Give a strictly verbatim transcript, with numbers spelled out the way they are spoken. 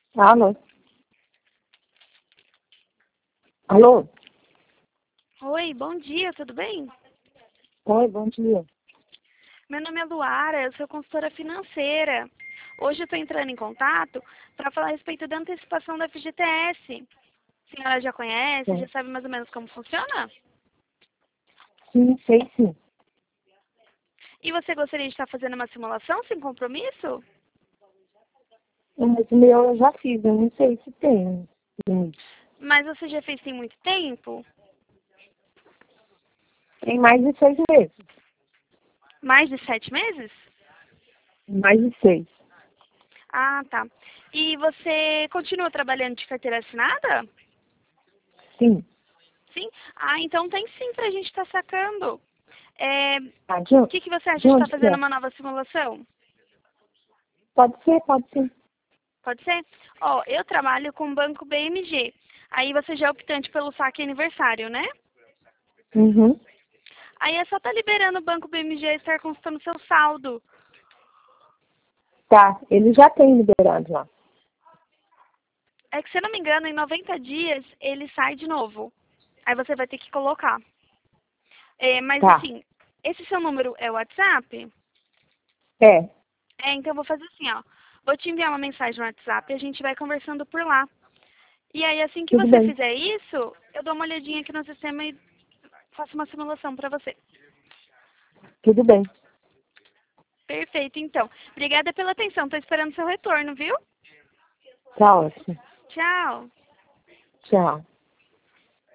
Alô? Alô? Oi, bom dia, tudo bem? Oi, bom dia. Meu nome é Luara, eu sou consultora financeira. Hoje eu estou entrando em contato para falar a respeito da antecipação da F G T S. A senhora já conhece, Sim, já sabe mais ou menos como funciona? sim, sei sim. E você gostaria de estar fazendo uma simulação sem compromisso? Mas o meu eu já fiz, eu não sei se tem limite. Mas você já fez tem muito tempo? Tem mais de seis meses. Mais de sete meses? Mais de seis. Ah, tá. E você continua trabalhando de carteira assinada? Sim. Sim? Ah, então tem sim para a gente estar sacando. É, Ah, de, o on- que, que você acha de de estar onde que fazendo é? uma nova simulação? Pode ser, pode ser. Pode ser? Ó, eu trabalho com o Banco B M G. Aí você já é optante pelo saque aniversário, né? Uhum. Aí é só estar liberando o Banco B M G e estar consultando seu saldo. Tá, ele já tem liberado lá. É que, se eu não me engano, em noventa dias ele sai de novo. Aí você vai ter que colocar. É, mas Tá. assim, esse seu número é o WhatsApp? É, É, então eu vou fazer assim, ó. Vou te enviar uma mensagem no WhatsApp e a gente vai conversando por lá. E aí, assim que tudo você bem. fizer isso, eu dou uma olhadinha aqui no sistema e faço uma simulação para você. Tudo bem. Perfeito, então. Obrigada pela atenção. Estou esperando seu retorno, viu? Tá ótimo. Tchau. Tchau.